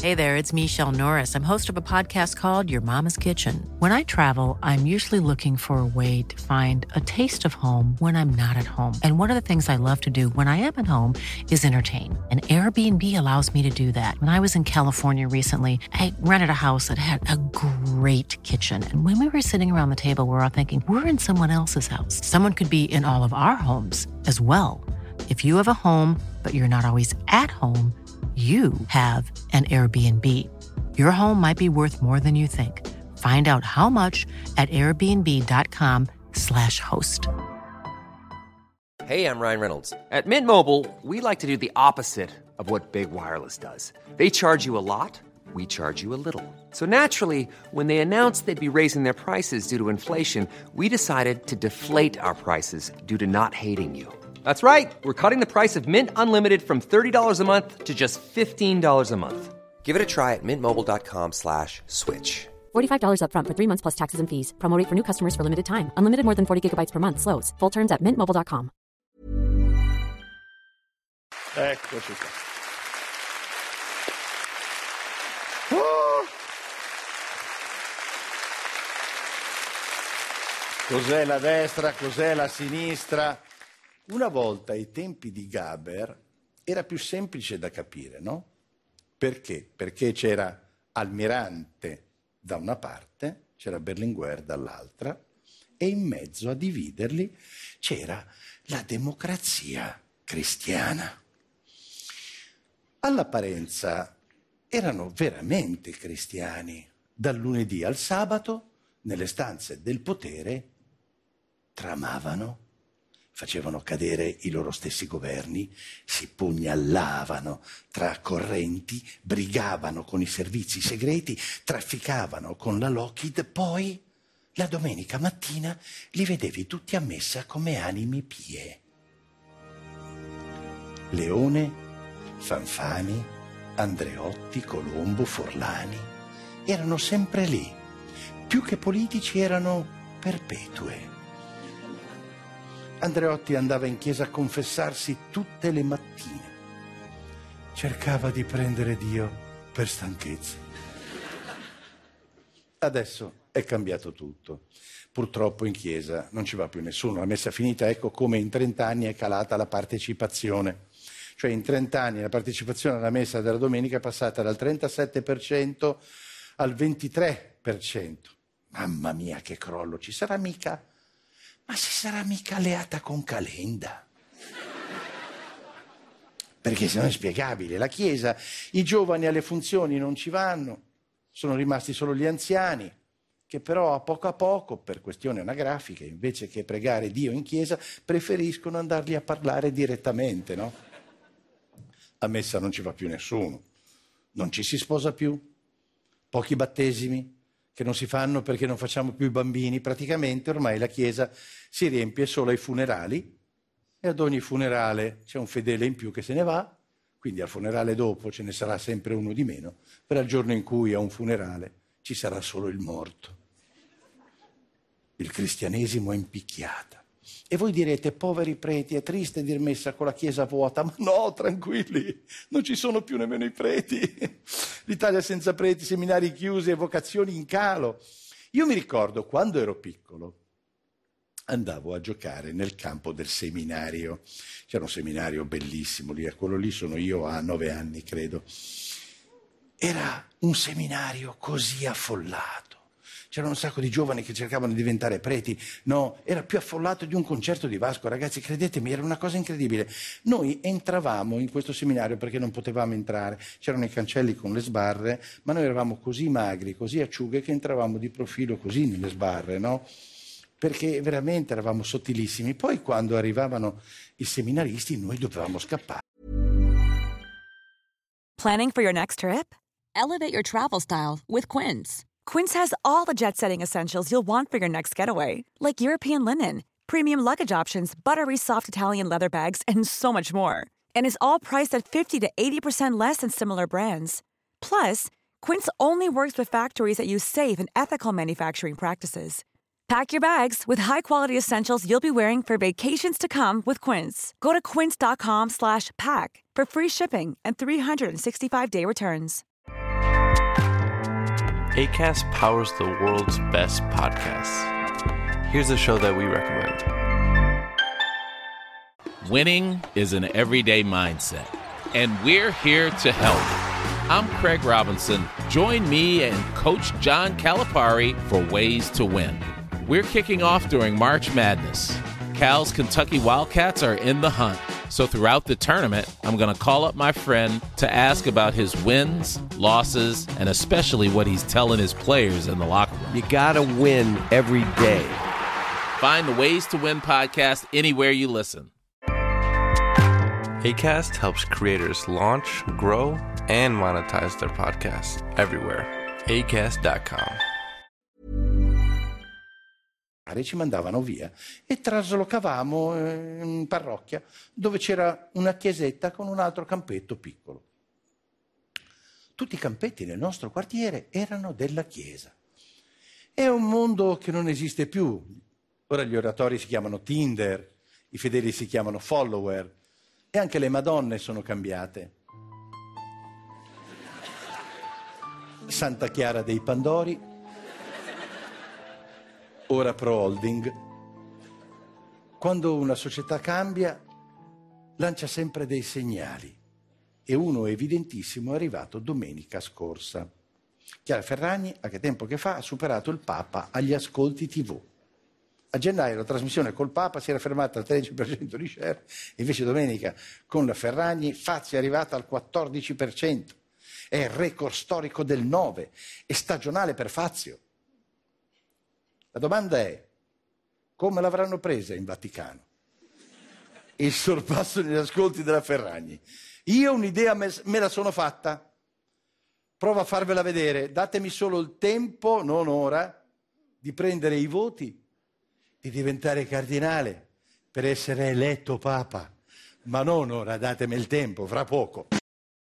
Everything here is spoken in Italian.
Hey there, it's Michelle Norris. I'm host of a podcast called Your Mama's Kitchen. When I travel, I'm usually looking for a way to find a taste of home when I'm not at home. And one of the things I love to do when I am at home is entertain. And Airbnb allows me to do that. When I was in California recently, I rented a house that had a great kitchen. And when we were sitting around the table, we were all thinking, we're in someone else's house. Someone could be in all of our homes as well. If you have a home, but you're not always at home, you have an Airbnb. Your home might be worth more than you think. Find out how much at airbnb.com/host. Hey, I'm Ryan Reynolds. At Mint Mobile, we like to do the opposite of what Big Wireless does. They charge you a lot, we charge you a little. So naturally, when they announced they'd be raising their prices due to inflation, we decided to deflate our prices due to not hating you. That's right. We're cutting the price of Mint Unlimited from $30 a month to just $15 a month. Give it a try at mintmobile.com/switch. $45 up front for 3 months plus taxes and fees. Promo rate for new customers for limited time. Unlimited more than 40 gigabytes per month. Slows full terms at mintmobile.com. Eccoci qua. Oh! Cos'è la destra, cos'è la sinistra? Una volta ai tempi di Gaber era più semplice da capire, no? Perché? Perché c'era Almirante da una parte, c'era Berlinguer dall'altra e in mezzo a dividerli c'era la democrazia cristiana. All'apparenza erano veramente cristiani. Dal lunedì al sabato, nelle stanze del potere, tramavano, facevano cadere i loro stessi governi, si pugnallavano tra correnti, brigavano con i servizi segreti, trafficavano con la Lockheed, poi la domenica mattina li vedevi tutti a messa come anime pie. Leone, Fanfani, Andreotti, Colombo, Forlani erano sempre lì. Più che politici erano perpetue. Andreotti andava in chiesa a confessarsi tutte le mattine. Cercava di prendere Dio per stanchezza. Adesso è cambiato tutto. Purtroppo in chiesa non ci va più nessuno. La messa finita, ecco come in 30 anni è calata la partecipazione. Cioè in 30 anni la partecipazione alla messa della domenica è passata dal 37% al 23%. Mamma mia, che crollo! Ci sarà mica... Ma si sarà mica alleata con Calenda? Perché se no è inspiegabile. La Chiesa, i giovani alle funzioni non ci vanno, sono rimasti solo gli anziani, che però a poco, per questioni anagrafiche, invece che pregare Dio in Chiesa, preferiscono andargli a parlare direttamente, no? A messa non ci va più nessuno, non ci si sposa più, pochi battesimi, che non si fanno perché non facciamo più i bambini, praticamente ormai la Chiesa si riempie solo ai funerali e ad ogni funerale c'è un fedele in più che se ne va, quindi al funerale dopo ce ne sarà sempre uno di meno, per il giorno in cui a un funerale ci sarà solo il morto. Il cristianesimo è impicchiata. E voi direte, poveri preti, è triste dir messa con la Chiesa vuota, ma no, tranquilli, non ci sono più nemmeno i preti. L'Italia senza preti, seminari chiusi e vocazioni in calo. Io mi ricordo, quando ero piccolo, andavo a giocare nel campo del seminario. C'era un seminario bellissimo lì, a quello lì sono io a 9 anni, credo. Era un seminario così affollato. C'erano un sacco di giovani che cercavano di diventare preti. No, era più affollato di un concerto di Vasco. Ragazzi, credetemi, era una cosa incredibile. Noi entravamo in questo seminario perché non potevamo entrare. C'erano i cancelli con le sbarre, ma noi eravamo così magri, così acciughe, che entravamo di profilo così nelle sbarre, no? Perché veramente eravamo sottilissimi. Poi quando arrivavano i seminaristi noi dovevamo scappare. Planning for your next trip? Elevate your travel style with Quince. Quince has all the jet-setting essentials you'll want for your next getaway, like European linen, premium luggage options, buttery soft Italian leather bags, and so much more. And is all priced at 50 to 80% less than similar brands. Plus, Quince only works with factories that use safe and ethical manufacturing practices. Pack your bags with high-quality essentials you'll be wearing for vacations to come with Quince. Go to quince.com/pack for free shipping and 365-day returns. Acast powers the world's best podcasts. Here's a show that we recommend. Winning is an everyday mindset, and we're here to help. I'm Craig Robinson. Join me and Coach John Calipari for Ways to Win. We're kicking off during March Madness. Cal's Kentucky Wildcats are in the hunt. So throughout the tournament, I'm going to call up my friend to ask about his wins, losses, and especially what he's telling his players in the locker room. You gotta win every day. Find the Ways to Win podcast anywhere you listen. Acast helps creators launch, grow, and monetize their podcasts everywhere. Acast.com. Ci mandavano via e traslocavamo in parrocchia dove c'era una chiesetta con un altro campetto piccolo. Tutti i campetti nel nostro quartiere erano della chiesa. È un mondo che non esiste più. Ora gli oratori si chiamano Tinder, i fedeli si chiamano follower e anche le madonne sono cambiate. Santa Chiara dei Pandori, ora Pro Holding. Quando una società cambia, lancia sempre dei segnali e uno evidentissimo è arrivato domenica scorsa. Chiara Ferragni, a che tempo che fa, ha superato il Papa agli ascolti TV. A gennaio la trasmissione col Papa si era fermata al 13% di share, invece domenica con la Ferragni Fazio è arrivata al 14%. È il record storico del 9, è stagionale per Fazio. La domanda è, come l'avranno presa in Vaticano? Il sorpasso negli ascolti della Ferragni. Io un'idea me la sono fatta. Provo a farvela vedere. Datemi solo il tempo, non ora, di prendere i voti, di diventare cardinale per essere eletto Papa. Ma non ora, datemi il tempo, fra poco.